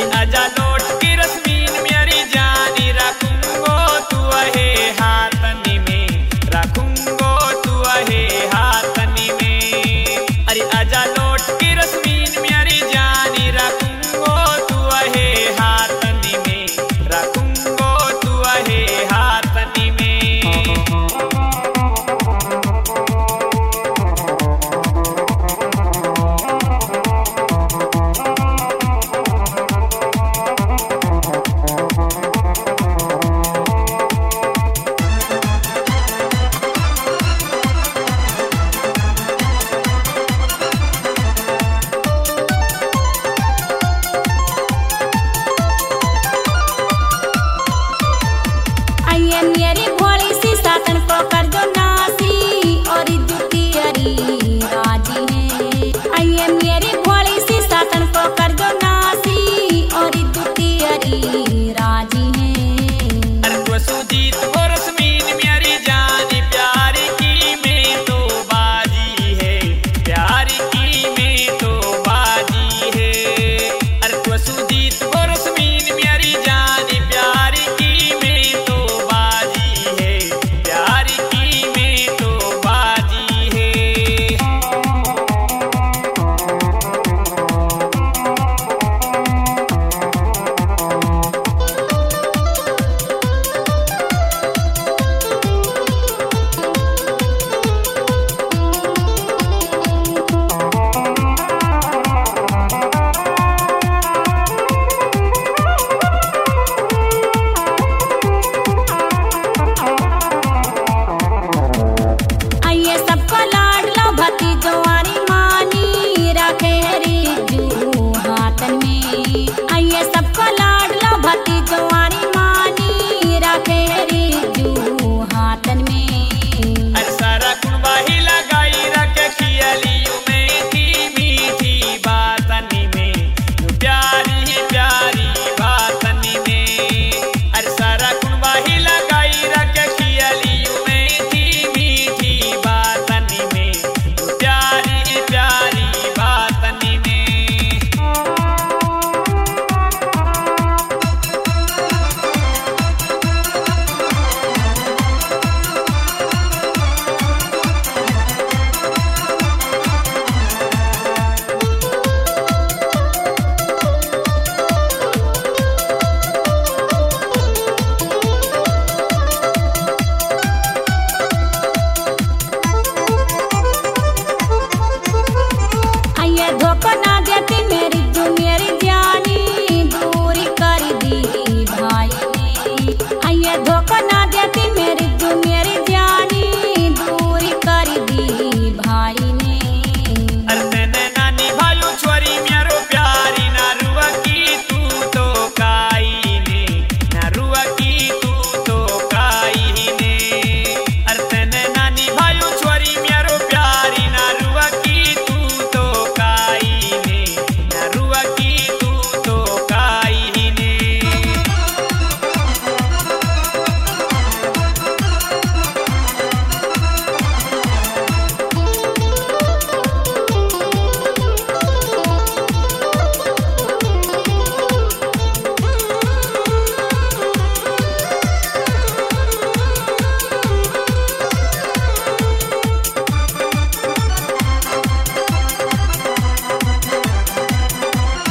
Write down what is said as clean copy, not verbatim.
आजा लौट के रश्मीन मेरी जानी रखूंगो तू है हाथनी में रखूंगो तू है हाथनी में। अरे आजा लौट के रश्मीन मेरी जानी रखूंगो तू है हाथनी में रखूंगो तू है हाथनी में। मेरी भोली सी सातन को कर दो नासी और जुती अरी राजी है। आइए मेरी भोली सी सातन को कर दो नासी और जुती अरी राजी है। अरे तो सुजीत वो रश्मीन मेरी जानी प्यार की में तो बाजी है प्यार की में तो बाजी है। अरे तो सुजीत वो रश्मीन मेरी जानी प्यार की में तो बाजी है प्यार की में तो बाजी है। आइए सबको लाड लो भतीजो आरी मानी रखे री जू हाथन में।